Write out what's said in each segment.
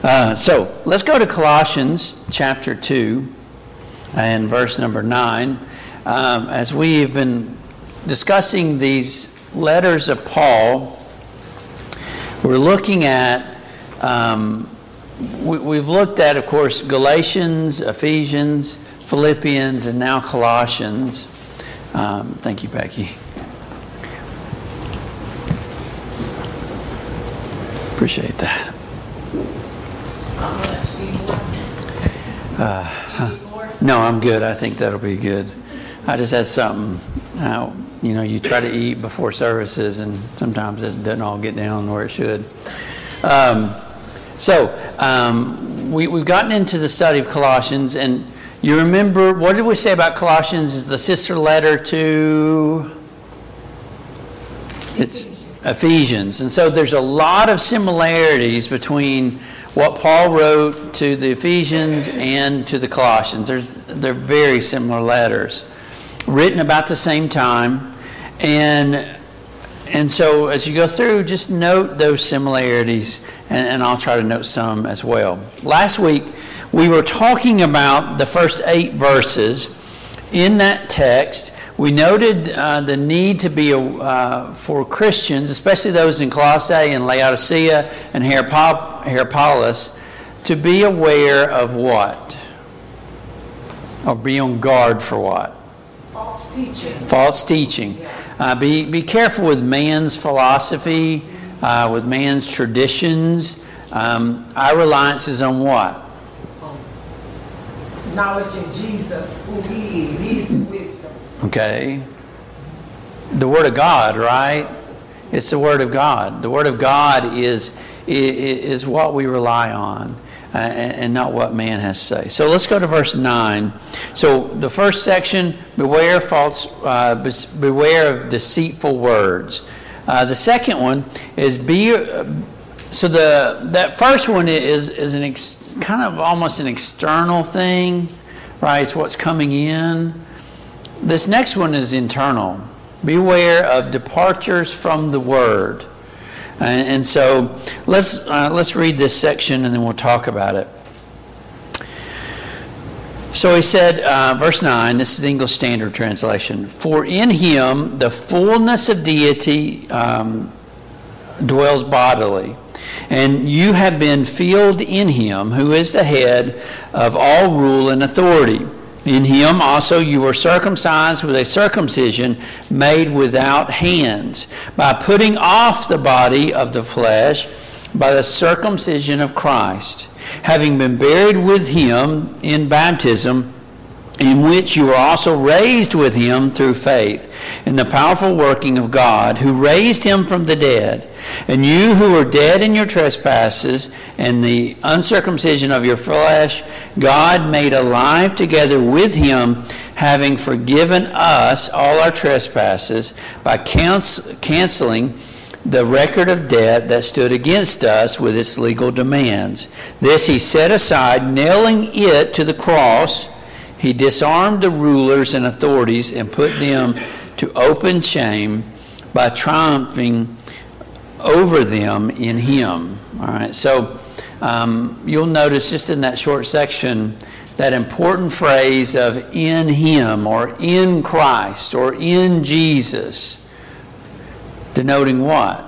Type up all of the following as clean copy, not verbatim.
So let's go to Colossians chapter 2 and verse number 9. As we have been discussing these letters of Paul, we're looking at, we've looked at, of course, Galatians, Ephesians, Philippians, and now Colossians. Thank you, Becky. Appreciate that. No, I'm good. I think that'll be good. I just had something. You try to eat before services, and sometimes it doesn't all get down where it should. We've gotten into the study of Colossians, and you remember, what did we say about Colossians is the sister letter to... It's Ephesians. And so there's a lot of similarities between what Paul wrote to the Ephesians and to the Colossians. They're very similar letters, written about the same time. And so as you go through, just note those similarities, and I'll try to note some as well. Last week, we were talking about the first 8 verses. In that text, we noted the need to be for Christians, especially those in Colossae and Laodicea and Hierapolis, to be aware of what? Or be on guard for what? False teaching. False teaching. Be careful with man's philosophy, with man's traditions. Our reliance is on what? Knowledge of Jesus, who He is, His wisdom. Okay. The Word of God, right? It's the Word of God. The Word of God is what we rely on, and not what man has to say. So let's go to verse 9. So the first section, beware of deceitful words. The second one is that first one is kind of almost an external thing, right? It's what's coming in. This next one is internal. Beware of departures from the Word. And so let's read this section and then we'll talk about it. So he said, verse 9, this is the English Standard Translation, "For in Him the fullness of deity dwells bodily, and you have been filled in Him, who is the head of all rule and authority. In Him also you were circumcised with a circumcision made without hands, by putting off the body of the flesh by the circumcision of Christ, having been buried with Him in baptism, in which you were also raised with Him through faith, in the powerful working of God, who raised Him from the dead. And you who were dead in your trespasses and the uncircumcision of your flesh, God made alive together with Him, having forgiven us all our trespasses by canceling the record of debt that stood against us with its legal demands. This He set aside, nailing it to the cross. He disarmed the rulers and authorities and put them to open shame by triumphing over them in Him." All right, so you'll notice just in that short section that important phrase of "in Him" or "in Christ" or "in Jesus," denoting what?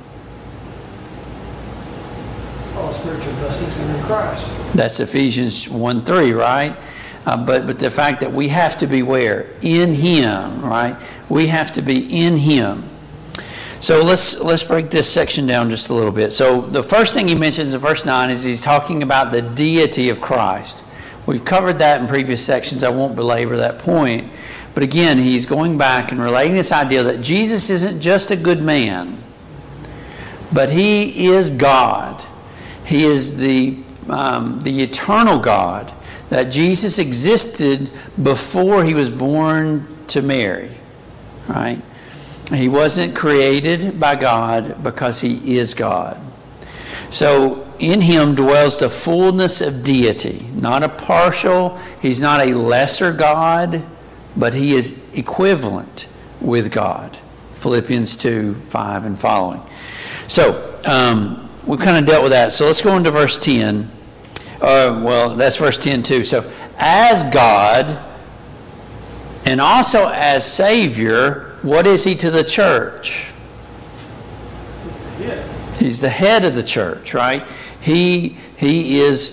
All spiritual blessings in Christ. That's Ephesians 1:3, right? But the fact that we have to be where? In Him, right? We have to be in Him. So let's break this section down just a little bit. So the first thing he mentions in verse 9 is he's talking about the deity of Christ. We've covered that in previous sections. I won't belabor that point. But again, he's going back and relating this idea that Jesus isn't just a good man, but He is God. He is the eternal God. That Jesus existed before He was born to Mary, right? He wasn't created by God because He is God. So in Him dwells the fullness of deity, not a partial. He's not a lesser God, but He is equivalent with God. Philippians 2:5 and following. So we kind of dealt with that. So let's go into verse 10. Well, that's verse 10 too. So as God and also as Savior, what is he to the church? He's the head of the church, right? He is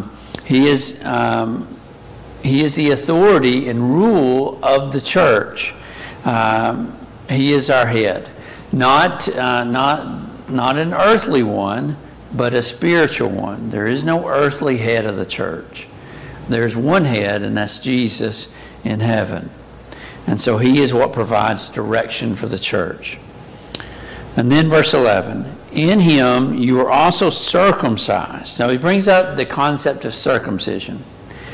the authority and rule of the church. He is our head, not an earthly one, but a spiritual one. There is no earthly head of the church. There's one head, and that's Jesus in heaven. And so he is what provides direction for the church. And then verse 11, in him you are also circumcised. Now he brings up the concept of circumcision.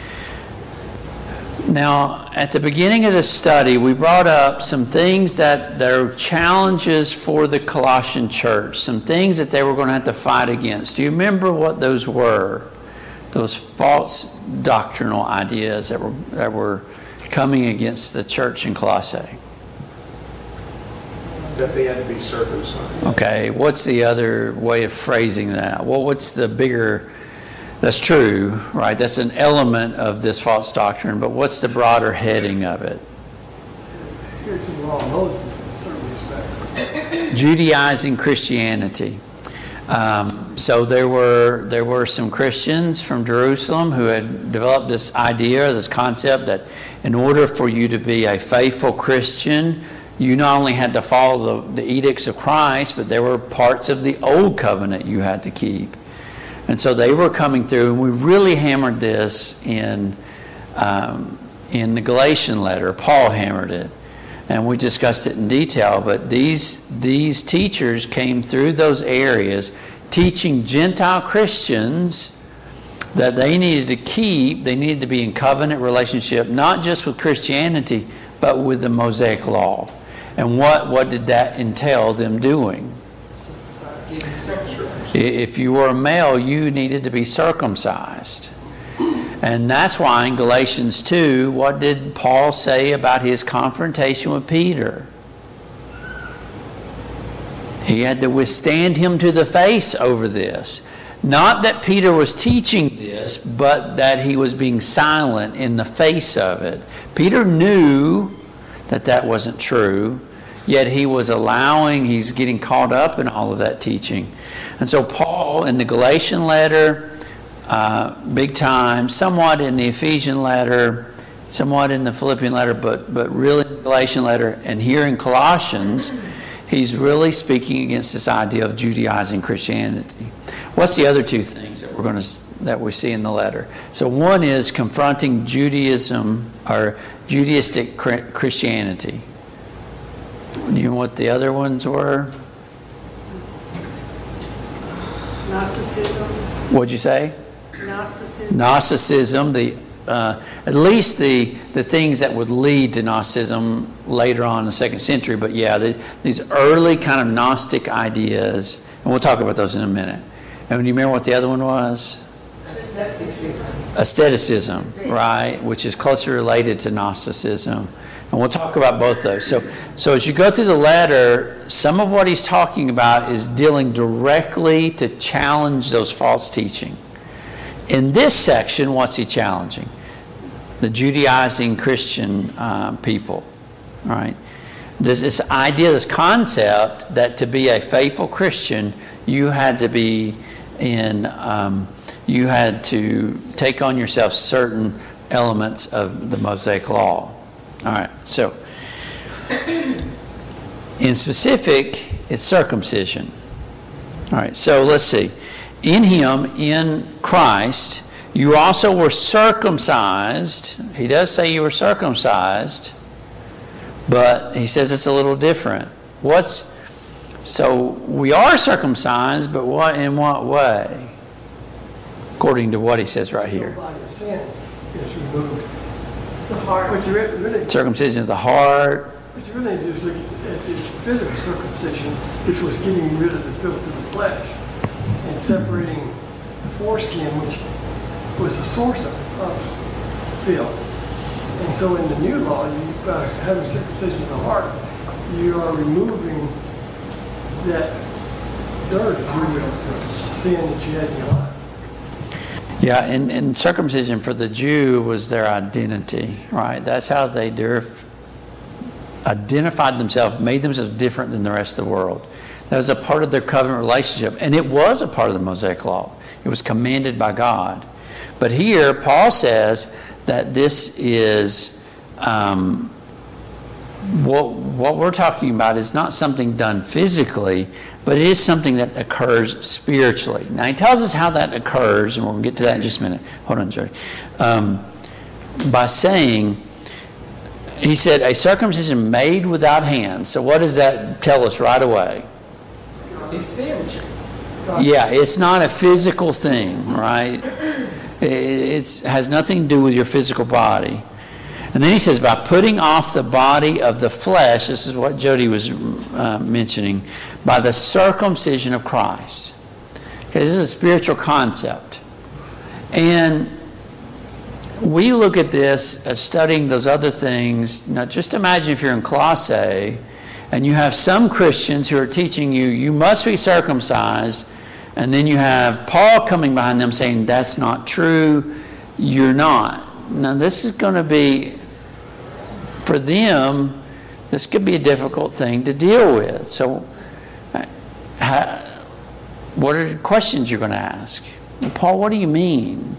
Now, at the beginning of this study, we brought up some things that are challenges for the Colossian church, some things that they were going to have to fight against. Do you remember what those were? Those false doctrinal ideas that were coming against the church in Colossae. That they had to be circumcised. Okay, what's the other way of phrasing that? Well, what's the bigger... That's true, right? That's an element of this false doctrine, but what's the broader heading of it? Here to the law of Moses in certain respects. Judaizing Christianity. So there were some Christians from Jerusalem who had developed this idea, this concept that in order for you to be a faithful Christian, you not only had to follow the edicts of Christ, but there were parts of the old covenant you had to keep. And so they were coming through, and we really hammered this in the Galatian letter. Paul hammered it, and we discussed it in detail. But these teachers came through those areas, teaching Gentile Christians that they needed to be in covenant relationship, not just with Christianity, but with the Mosaic law. And what did that entail them doing? If you were a male, you needed to be circumcised. And that's why in Galatians 2, what did Paul say about his confrontation with Peter? He had to withstand him to the face over this. Not that Peter was teaching this, but that he was being silent in the face of it. Peter knew that wasn't true, yet he's getting caught up in all of that teaching. And so Paul, in the Galatian letter, big time, somewhat in the Ephesian letter, somewhat in the Philippian letter, but really in the Galatian letter, and here in Colossians, he's really speaking against this idea of Judaizing Christianity. What's the other two things that we see in the letter? So one is confronting Judaism or Judaistic Christianity. Do you know what the other ones were? Gnosticism. What'd you say? Gnosticism. At least the things that would lead to Gnosticism later on in the 2nd century. But yeah, these early kind of Gnostic ideas, and we'll talk about those in a minute. And do you remember what the other one was? Asceticism, right? Which is closely related to Gnosticism. And we'll talk about both those. So as you go through the letter, some of what he's talking about is dealing directly to challenge those false teaching. In this section, what's he challenging? The Judaizing Christian people, right? There's this idea, this concept that to be a faithful Christian, you had to take on yourself certain elements of the Mosaic law. All right, so in specific, it's circumcision. All right, so let's see. In him, in Christ, you also were circumcised. He does say you were circumcised, but he says it's a little different. So we are circumcised, but in what way? According to what he says right here. The body of sin is removed. The heart. But you really, circumcision of the heart. But you really need to look at the physical circumcision, which was getting rid of the filth of the flesh and separating the foreskin, which was the source of filth. And so in the new law, by having circumcision of the heart, you are removing that dirt if you would sin that you had in your life. Yeah, and circumcision for the Jew was their identity, right? That's how they identified themselves, made themselves different than the rest of the world. That was a part of their covenant relationship, and it was a part of the Mosaic Law. It was commanded by God. But here, Paul says that this is what we're talking about is not something done physically, but it is something that occurs spiritually. Now, he tells us how that occurs, and we'll get to that in just a minute. Hold on, Jody. By saying, he said, a circumcision made without hands. So what does that tell us right away? It's spiritual. Yeah, it's not a physical thing, right? It has nothing to do with your physical body. And then he says, by putting off the body of the flesh, this is what Jody was mentioning, by the circumcision of Christ. Okay, this is a spiritual concept. And we look at this as studying those other things. Now, just imagine if you're in Colossae and you have some Christians who are teaching you, you must be circumcised, and then you have Paul coming behind them saying, that's not true, you're not. Now, this is going to be, for them, this could be a difficult thing to deal with. So, what are the questions you're going to ask? Paul, what do you mean?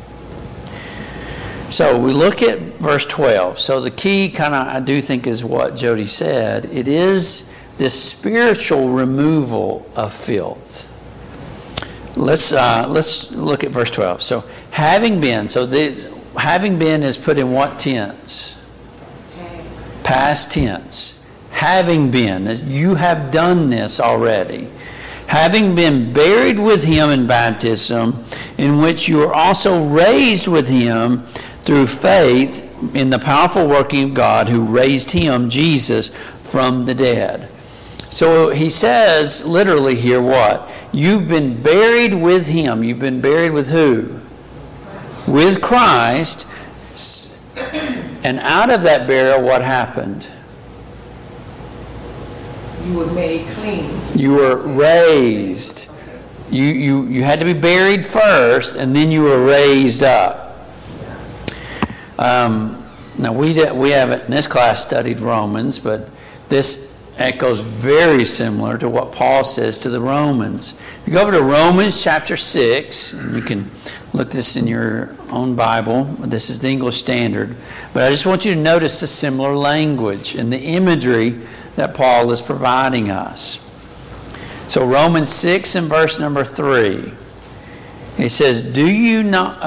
So we look at verse 12. So the key kind of, I do think, is what Jody said. It is this spiritual removal of filth. Let's look at verse 12. So having been, having been is put in what tense? Past tense. Having been, you have done this already. Having been buried with him in baptism, in which you are also raised with him through faith in the powerful working of God who raised him, Jesus, from the dead. So he says literally here what? You've been buried with him. You've been buried with who? With Christ. And out of that burial, what happened? You were made clean. You were raised. You had to be buried first, and then you were raised up. Now we haven't in this class studied Romans, but this echoes very similar to what Paul says to the Romans. If you go over to Romans chapter 6, and you can look this in your own Bible. This is the English Standard. But I just want you to notice the similar language and the imagery that Paul is providing us. So Romans 6 and verse number 3. He says, do you not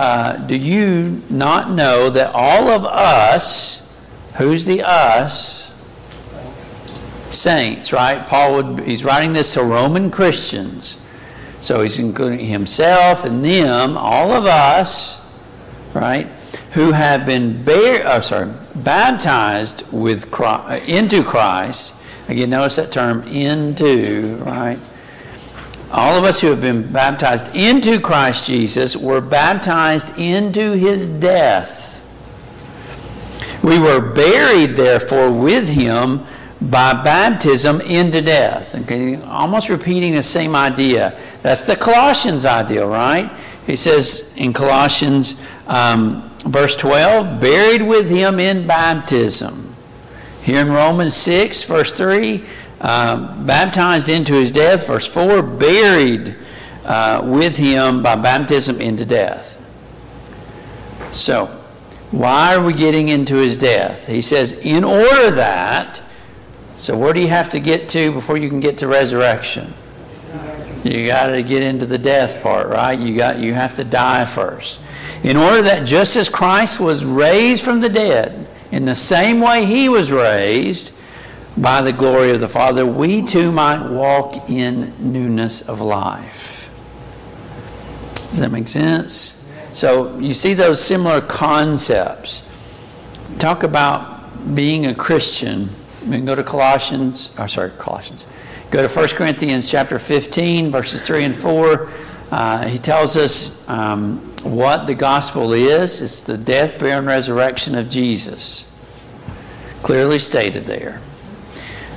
know that all of us, who's the us? Saints, right? He's writing this to Roman Christians. So he's including himself and them, all of us, right? Who have been baptized with Christ, into Christ. Again, notice that term, into, right? All of us who have been baptized into Christ Jesus were baptized into his death. We were buried, therefore, with him by baptism into death. Okay, almost repeating the same idea. That's the Colossians idea, right? He says in Colossians verse 12, buried with him in baptism. Here in Romans 6, verse 3, baptized into his death. Verse 4, buried with him by baptism into death. So, why are we getting into his death? He says, in order that, so where do you have to get to before you can get to resurrection? You got to get into the death part, right? You have to die first. In order that just as Christ was raised from the dead, in the same way he was raised by the glory of the Father, we too might walk in newness of life. Does that make sense? So you see those similar concepts. Talk about being a Christian. We can go to Colossians. Go to 1 Corinthians chapter 15, verses 3 and 4. He tells us what the gospel is. It's the death, burial, and resurrection of Jesus. Clearly stated there.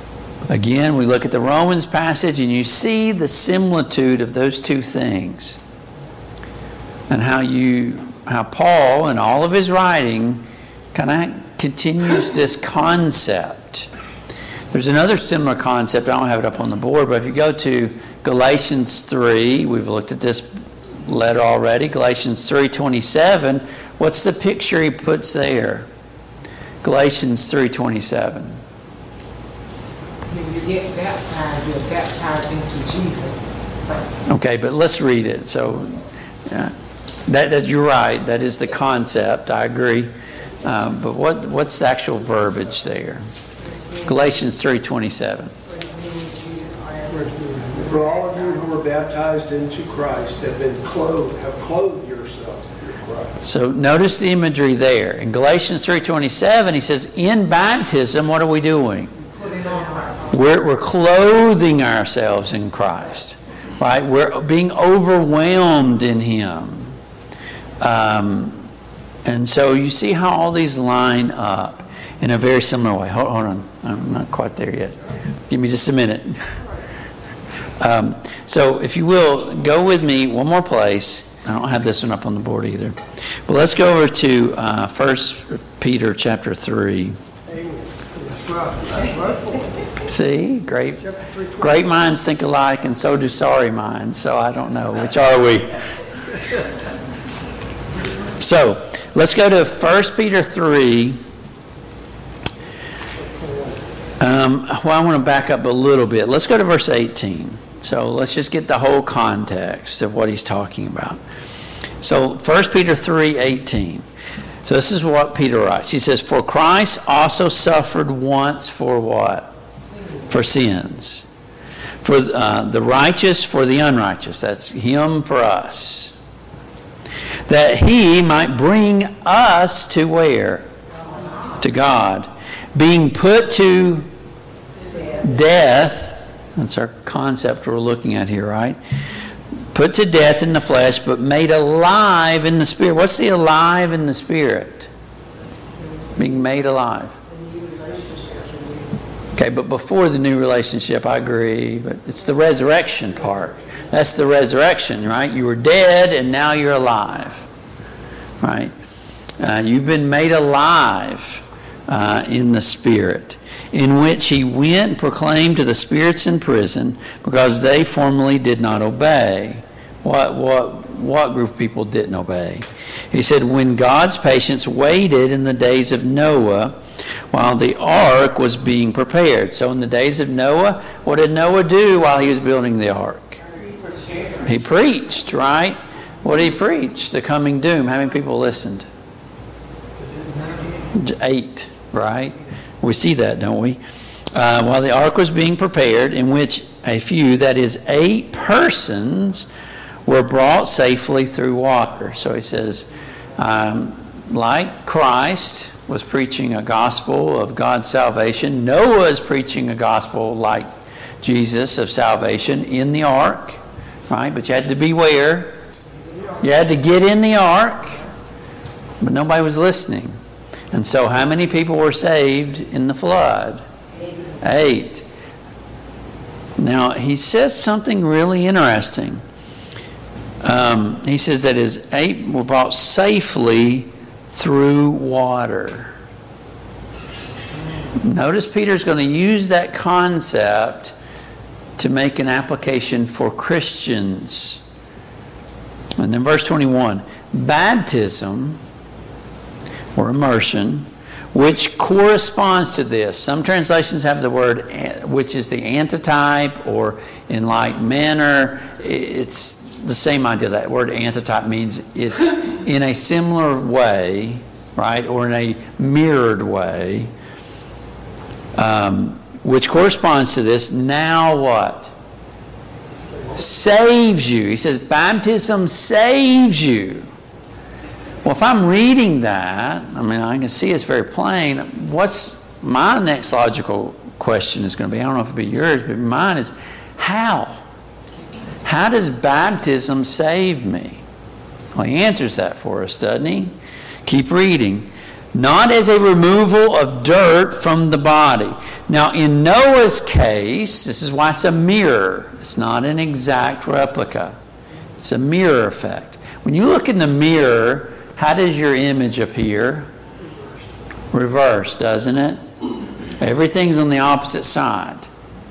Again, we look at the Romans passage and you see the similitude of those two things. And how Paul, in all of his writing, kind of continues this concept. There's another similar concept. I don't have it up on the board, but if you go to Galatians 3, we've looked at this letter already, Galatians 3:27, what's the picture he puts there? Galatians 3:27. When you get baptized, you're baptized into Jesus Christ. Okay, but let's read it. So, that you're right. That is the concept. I agree. But what's the actual verbiage there? Galatians 3:27. For all of you who are baptized into Christ have clothed yourselves with Christ. So notice the imagery there. In Galatians 3:27, he says, in baptism, what are we doing? Putting on Christ. We're clothing ourselves in Christ, right? We're being overwhelmed in Him. And so you see how all these line up in a very similar way. Hold on. I'm not quite there yet. Give me just a minute. So if you will, go with me one more place. I don't have this one up on the board either. But let's go over to 1 Peter chapter 3. That's right. See? Great minds think alike, and so do sorry minds. So I don't know. Which are we? So let's go to 1 Peter 3. Well, I want to back up a little bit. Let's go to verse 18. So let's just get the whole context of what he's talking about. So 1 Peter 3:18. So this is what Peter writes. He says, for Christ also suffered once for what? For sins. For the righteous for the unrighteous. That's Him for us. That He might bring us to where? To God. Being put to death. That's our concept we're looking at here, right? Put to death in the flesh, but made alive in the Spirit. What's the alive in the Spirit? Being made alive. Okay, but before the new relationship, I agree, but it's the resurrection part. That's the resurrection, right? You were dead and now you're alive, right? You've been made alive in the Spirit, in which He went and proclaimed to the spirits in prison, because they formerly did not obey. What group of people didn't obey? He said, when God's patience waited in the days of Noah, while the ark was being prepared. So in the days of Noah, what did Noah do while he was building the ark? He preached, right? What did he preach? The coming doom. How many people listened? 8, right? We see that, don't we? While the ark was being prepared, in which a few, that is 8 persons, were brought safely through water. So he says, like Christ was preaching a gospel of God's salvation, Noah is preaching a gospel like Jesus of salvation in the ark, right? But you had to beware. You had to get in the ark, but nobody was listening. And so how many people were saved in the flood? 8. Now, he says something really interesting. He says that his 8 were brought safely through water. Notice Peter's going to use that concept to make an application for Christians. And then verse 21, baptism or immersion, which corresponds to this. Some translations have the word, which is the antitype, or in like manner. It's the same idea. That word antitype means it's in a similar way, right, or in a mirrored way, which corresponds to this. Now what? Saves you. He says baptism saves you. Well, if I'm reading that, I mean, I can see it's very plain. What's my next logical question is going to be, I don't know if it'll be yours, but mine is, how? How does baptism save me? Well, he answers that for us, doesn't he? Keep reading. not as a removal of dirt from the body. Now, in Noah's case, this is why it's a mirror. It's not an exact replica. It's a mirror effect. When you look in the mirror, how does your image appear? Reversed, doesn't it? Everything's on the opposite side.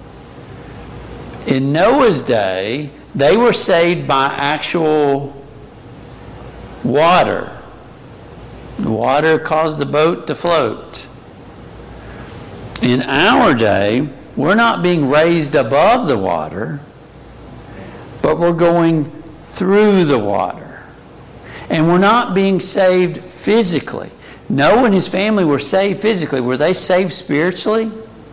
In Noah's day, they were saved by actual water. The water caused the boat to float. In our day, we're not being raised above the water, but we're going through the water. And we're not being saved physically. Noah and his family were saved physically. Were they saved spiritually?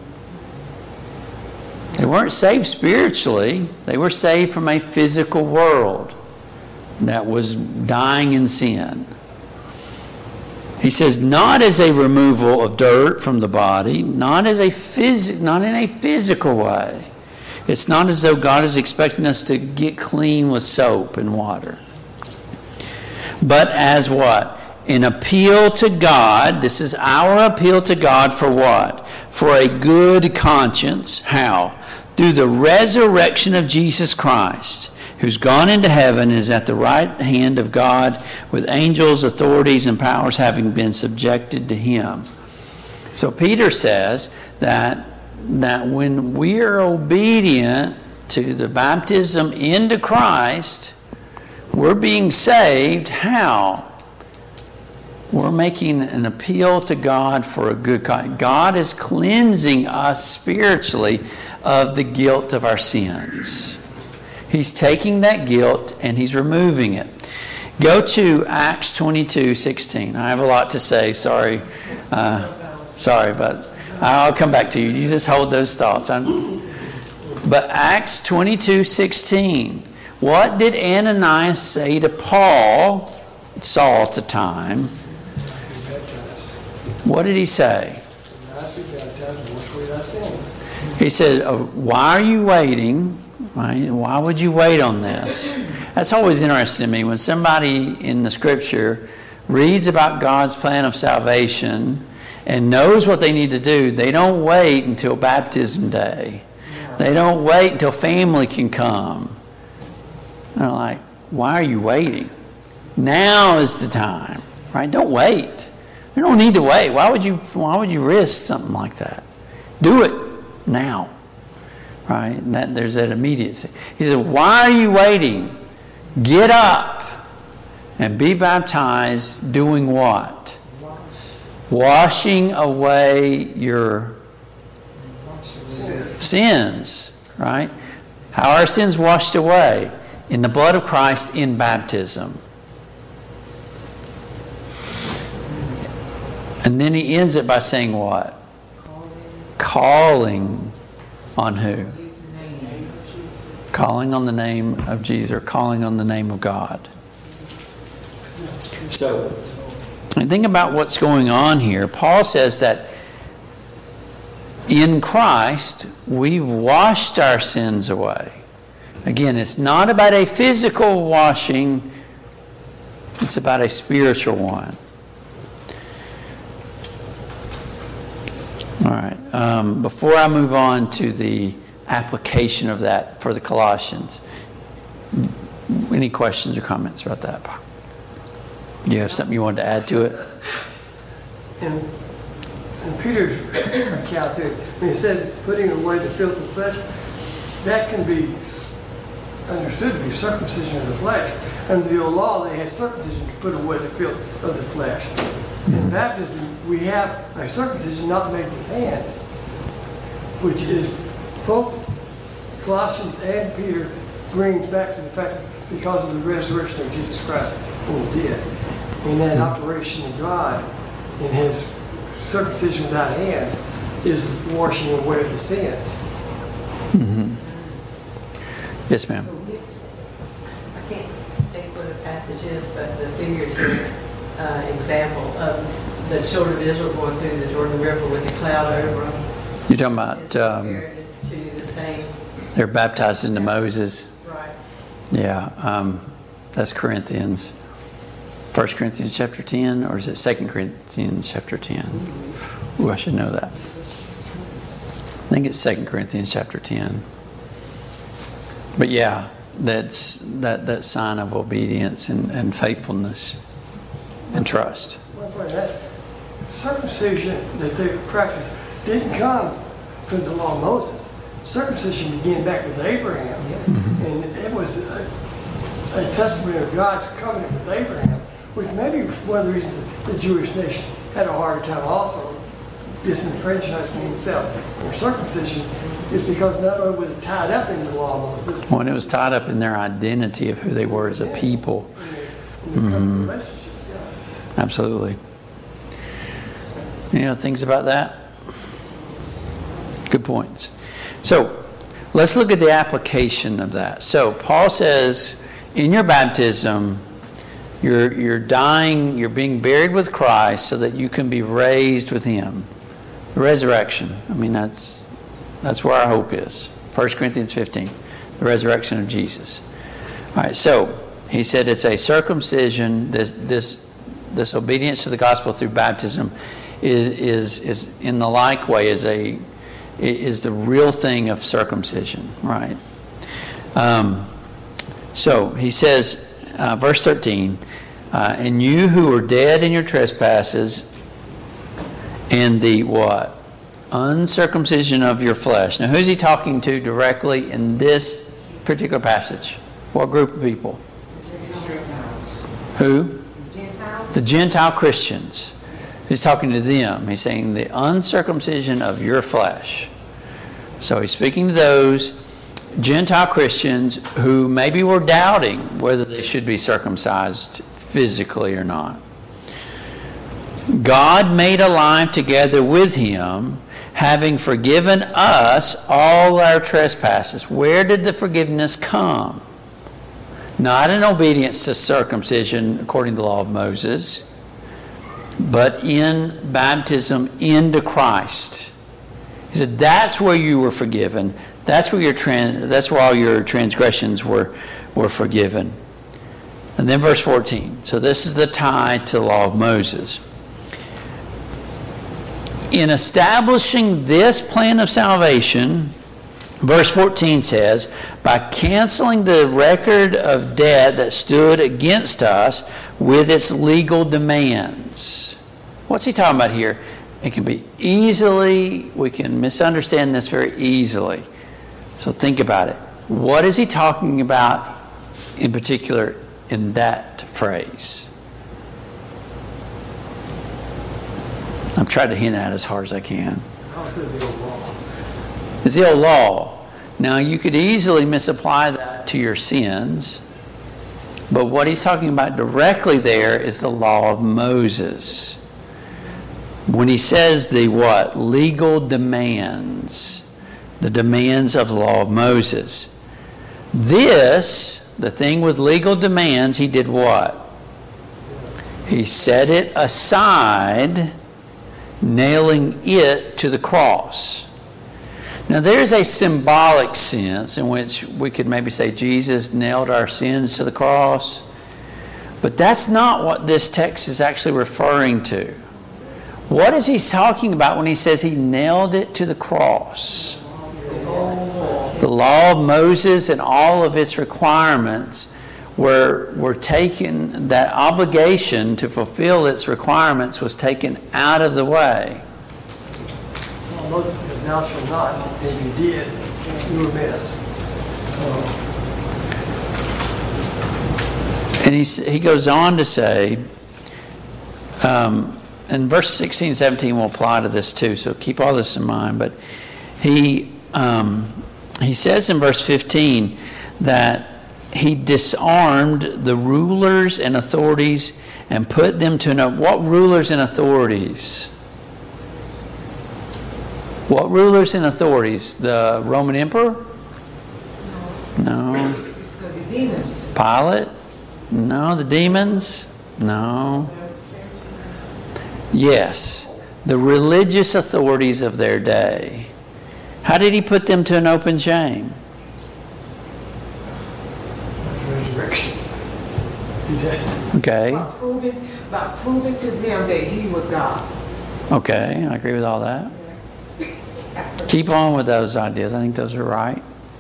They weren't saved spiritually. They were saved from a physical world that was dying in sin. He says, not as a removal of dirt from the body, not in a physical way. It's not as though God is expecting us to get clean with soap and water. But as what? An appeal to God. This is our appeal to God for what? For a good conscience. How? Through the resurrection of Jesus Christ, who's gone into heaven, is at the right hand of God, with angels, authorities, and powers having been subjected to him. So Peter says that when we are obedient to the baptism into Christ, we're being saved. How? We're making an appeal to God for a good conscience. God is cleansing us spiritually of the guilt of our sins. He's taking that guilt and he's removing it. Go to Acts 22:16. I have a lot to say. Sorry, but I'll come back to you. You just hold those thoughts. But Acts 22:16. What did Ananias say to Paul, Saul at the time? What did he say? He said, why are you waiting? Why would you wait on this? That's always interesting to me. When somebody in the Scripture reads about God's plan of salvation and knows what they need to do, they don't wait until baptism day. They don't wait until family can come. They're like, why are you waiting? Now is the time, right? Don't wait. You don't need to wait. Why would you risk something like that? Do it now. Right? And there's that immediacy. He said, why are you waiting? Get up and be baptized, doing what? Washing away your sins. Right? How are our sins washed away? In the blood of Christ, in baptism. And then he ends it by saying what? Calling on who? Calling on the name of Jesus, or calling on the name of God. So, and think about what's going on here. Paul says that in Christ, we've washed our sins away. Again, it's not about a physical washing, it's about a spiritual one. All right. Before I move on to the application of that for the Colossians, any questions or comments about that? Do you have something you wanted to add to it? In Peter's account there, when it says putting away the filth of flesh, that can be understood to be circumcision of the flesh. Under the old law, they had circumcision to put away the filth of the flesh. In baptism, we have a circumcision not made with hands, which is both Colossians and Peter brings back to the fact that because of the resurrection of Jesus Christ from the dead, in that operation of God, in his circumcision without hands, is washing away the sins. Mm-hmm. Yes, ma'am. I can't think what the passage is, but the figurative example of the children of Israel going through the Jordan River with the cloud over them. You're talking about to the same. They're baptized into Moses. Right. Yeah, that's Corinthians. 1 Corinthians chapter 10, or is it 2 Corinthians chapter 10? Ooh, I should know that. I think it's 2 Corinthians chapter 10. But yeah, that's that sign of obedience and faithfulness and trust. That circumcision that they practiced didn't come from the law of Moses. Circumcision began back with Abraham. And it was a testimony of God's covenant with Abraham, which maybe was one of the reasons the Jewish nation had a hard time also disenfranchising himself from circumcision, is because not only was it tied up in the law of Moses. When it was tied up in their identity of who they were as a people. In the covenant relationship, yeah. Absolutely. Any other things about that? Good points. So, let's look at the application of that. So, Paul says, in your baptism, you're dying, you're being buried with Christ so that you can be raised with Him. The resurrection. I mean, that's where our hope is. 1 Corinthians 15. The resurrection of Jesus. All right, so, he said it's a circumcision, this obedience to the gospel through baptism is in the like way is the real thing of circumcision, right? So he says, verse 13, and you who were dead in your trespasses and the what? Uncircumcision of your flesh. Now who's he talking to directly in this particular passage? What group of people? Who? The Gentile Christians. He's talking to them. He's saying the uncircumcision of your flesh. So he's speaking to those Gentile Christians who maybe were doubting whether they should be circumcised physically or not. God made alive together with Him, having forgiven us all our trespasses. Where did the forgiveness come? Not in obedience to circumcision according to the law of Moses, but in baptism into Christ. He said that's where you were forgiven. That's where all your transgressions were forgiven. And then verse 14. So this is the tie to the law of Moses. In establishing this plan of salvation, verse 14 says, by canceling the record of debt that stood against us with its legal demands. What's he talking about here? It can be we can misunderstand this very easily. So think about it. What is he talking about in particular in that phrase? I'm trying to hint at it as hard as I can. It's the old law. Now, you could easily misapply that to your sins, but what he's talking about directly there is the law of Moses. When he says the what? Legal demands. The demands of the law of Moses. This, the thing with legal demands, he did what? He set it aside, nailing it to the cross. Now there's a symbolic sense in which we could maybe say Jesus nailed our sins to the cross, but that's not what this text is actually referring to. What is he talking about when he says he nailed it to the cross? The law of Moses and all of its requirements were taken, that obligation to fulfill its requirements was taken out of the way. Well, Moses said, thou shalt not, and you did, you were missed. And he goes on to say, and verse 16, 17 will apply to this too, so keep all this in mind. But he says in verse 15 that he disarmed the rulers and authorities and put them to no. What rulers and authorities? What rulers and authorities? The Roman emperor? No. It's the demons. Pilate? No. The demons? No. Yes. The religious authorities of their day. How did he put them to an open shame? Resurrection. Okay. By proving to them that he was God. Okay, I agree with all that. Keep on with those ideas. I think those are right.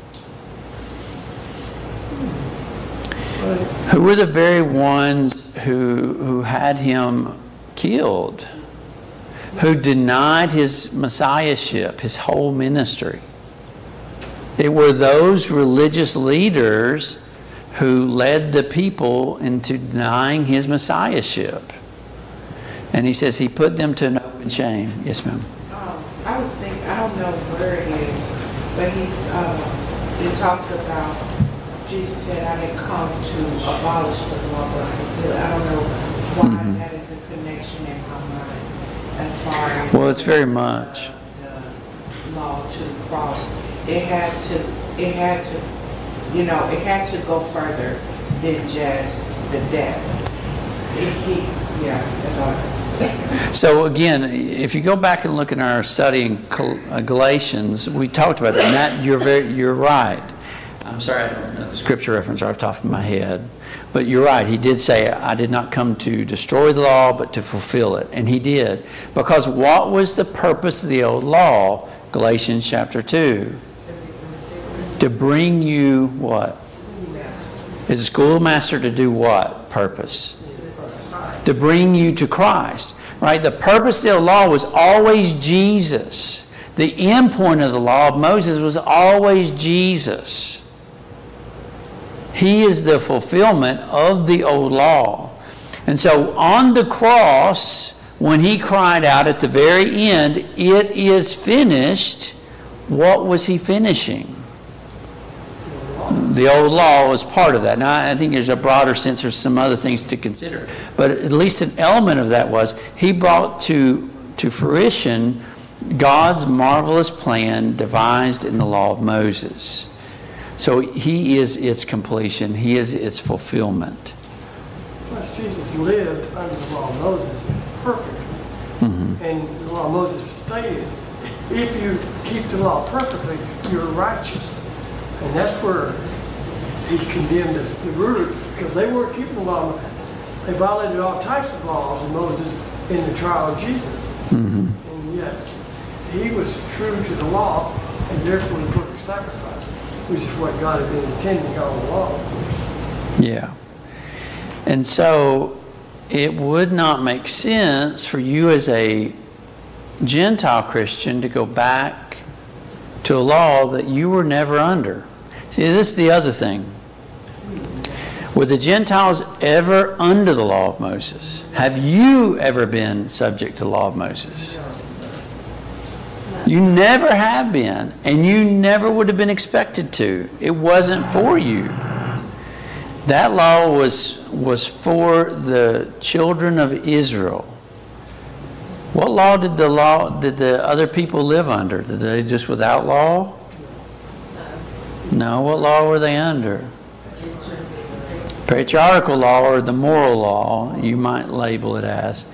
Who were the very ones who had him killed? Who denied his messiahship, his whole ministry? It were those religious leaders who led the people into denying his messiahship. And he says he put them to an open shame. Yes, ma'am. I was thinking, I don't know where it is, but it talks about, Jesus said, I didn't come to abolish the law, but fulfill it. I don't know why that is a connection in my mind as far as... Well, it's very much. The law to the cross. It had to go further than just the death. That's all I can say. So again, if you go back and look at our study in Galatians, we talked about that. And that you're right. I'm sorry, I don't know the scripture reference off the top of my head. But you're right. He did say, I did not come to destroy the law, but to fulfill it. And he did. Because what was the purpose of the old law? Galatians chapter 2. To bring you what? Is a schoolmaster to do what purpose? To bring you to Christ. Right? The purpose of the law was always Jesus. The end point of the law of Moses was always Jesus. He is the fulfillment of the old law. And so on the cross, when he cried out at the very end, it is finished, what was he finishing? The old law was part of that. Now, I think there's a broader sense, there's some other things to consider. But at least an element of that was he brought to fruition God's marvelous plan devised in the law of Moses. So he is its completion. He is its fulfillment. Plus, Jesus lived under the law of Moses perfectly. And the law of Moses stated, if you keep the law perfectly, you're righteous. And that's where he condemned the rulers, because they weren't keeping the law. They violated all types of laws of Moses in the trial of Jesus. And yet, he was true to the law, and therefore the perfect sacrifice, which is what God had been intending all along, of course. Yeah. And so it would not make sense for you as a Gentile Christian to go back to a law that you were never under. See, this is the other thing. Were the Gentiles ever under the law of Moses? Have you ever been subject to the law of Moses? You never have been, and you never would have been expected to. It wasn't for you. That law was for the children of Israel. What law did the other people live under? Did they just without law? No. What law were they under? Patriarchal law, or the moral law, you might label it as.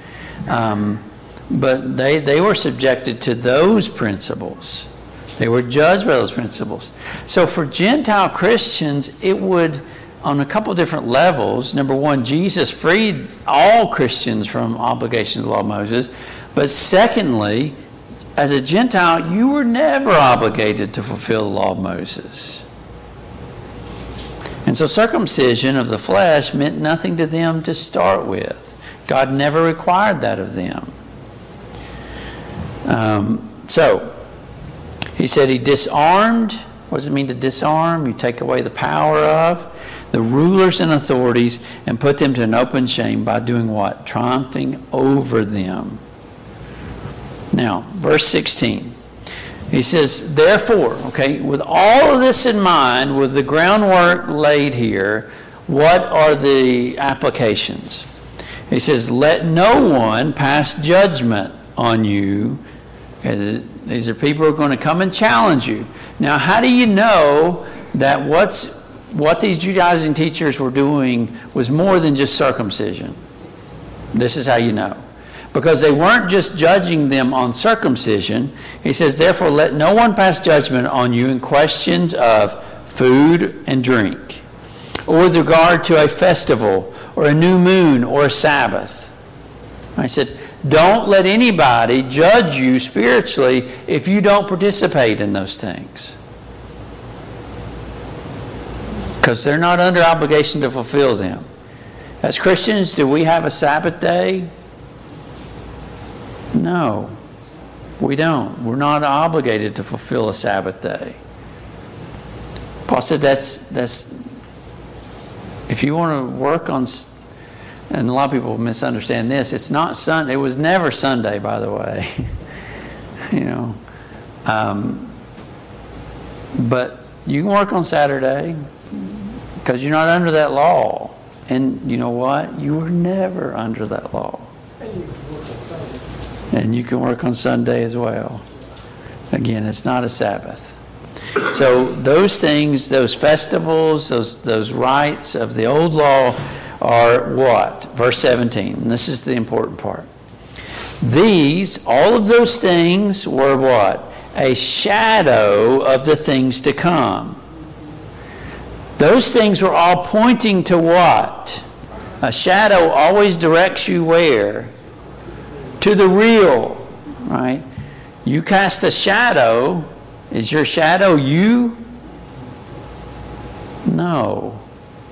But they were subjected to those principles. They were judged by those principles. So for Gentile Christians, it would, on a couple different levels. Number one, Jesus freed all Christians from obligations of the law of Moses. But secondly, as a Gentile, you were never obligated to fulfill the law of Moses. And so circumcision of the flesh meant nothing to them to start with. God never required that of them. So, he said he disarmed. What does it mean to disarm? You take away the power of the rulers and authorities and put them to an open shame by doing what? Triumphing over them. Now, verse 16. He says, therefore, okay, with all of this in mind, with the groundwork laid here, what are the applications? He says, let no one pass judgment on you. Okay, these are people who are going to come and challenge you. Now, how do you know that what these Judaizing teachers were doing was more than just circumcision? This is how you know. Because they weren't just judging them on circumcision. He says, therefore, let no one pass judgment on you in questions of food and drink, or with regard to a festival, or a new moon or a Sabbath. I said, don't let anybody judge you spiritually if you don't participate in those things. Because they're not under obligation to fulfill them. As Christians, do we have a Sabbath day? No, we don't. We're not obligated to fulfill a Sabbath day. Paul said that's if you want to work on, and a lot of people misunderstand this, it's not Sunday. It was never Sunday, by the way. But you can work on Saturday because you're not under that law. And you know what? You were never under that law. And you can work on Sunday as well. Again, it's not a Sabbath. So those things, those festivals, those rites of the old law are what? Verse 17. And this is the important part. These, all of those things were what? A shadow of the things to come. Those things were all pointing to what? A shadow always directs you where? To the real, right? You cast a shadow. Is your shadow you? No.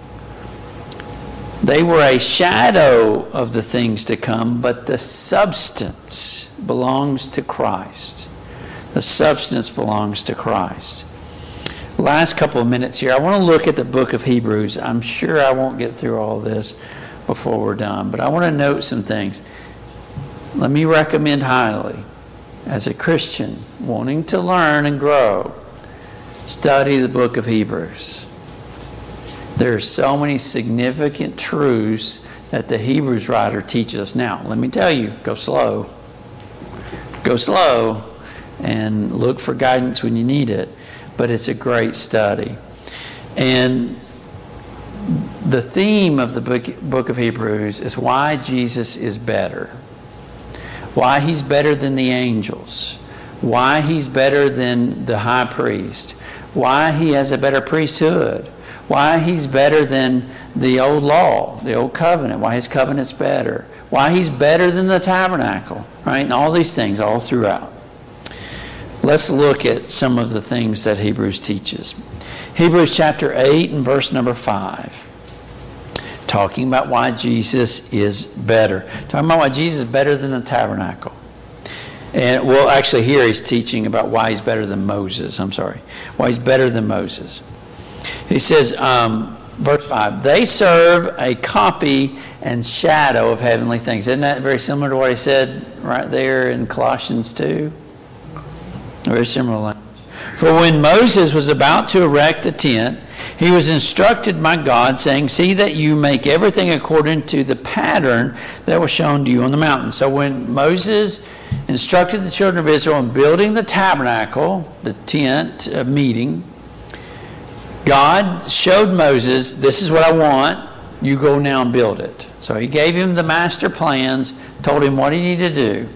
They were a shadow of the things to come, but the substance belongs to Christ. The substance belongs to Christ. Last couple of minutes here, I want to look at the book of Hebrews. I'm sure I won't get through all this before we're done, but I want to note some things. Let me recommend highly, as a Christian wanting to learn and grow, study the book of Hebrews. There are so many significant truths that the Hebrews writer teaches us. Now, let me tell you, go slow. Go slow and look for guidance when you need it. But it's a great study. And the theme of the book of Hebrews is why Jesus is better. Why he's better than the angels. Why he's better than the high priest. Why he has a better priesthood. Why he's better than the old law, the old covenant. Why his covenant's better. Why he's better than the tabernacle. Right? And all these things all throughout. Let's look at some of the things that Hebrews teaches. Hebrews chapter 8 and verse number 5. Talking about why Jesus is better. Talking about why Jesus is better than the tabernacle. And well, actually here he's teaching about why he's better than Moses. Why he's better than Moses. He says, verse 5, they serve a copy and shadow of heavenly things. Isn't that very similar to what he said right there in Colossians 2? Very similar language. For when Moses was about to erect the tent, he was instructed by God, saying, see that you make everything according to the pattern that was shown to you on the mountain. So when Moses instructed the children of Israel in building the tabernacle, the tent of meeting, God showed Moses, this is what I want, you go now and build it. So he gave him the master plans, told him what he needed to do.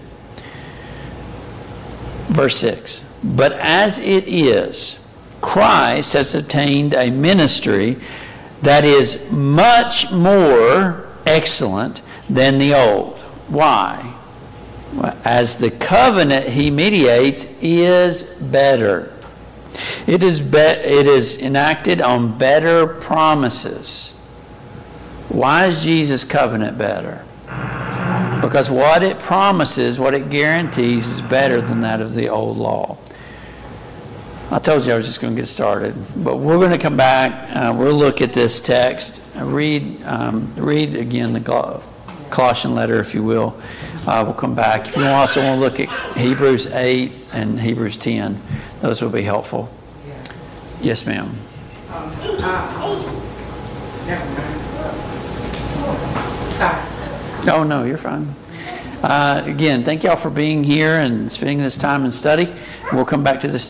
Verse 6, but as it is, Christ has obtained a ministry that is much more excellent than the old. Why? As the covenant he mediates is better. It is enacted on better promises. Why is Jesus' covenant better? Because what it promises, what it guarantees is better than that of the old law. I told you I was just going to get started, but we're going to come back. We'll look at this text. Read again the Colossian letter, if you will. We'll come back. If you also want to look at Hebrews 8 and Hebrews 10, those will be helpful. Yes, ma'am. Never mind. Sorry. Oh, no, you're fine. Again, thank y'all for being here and spending this time in study. We'll come back to this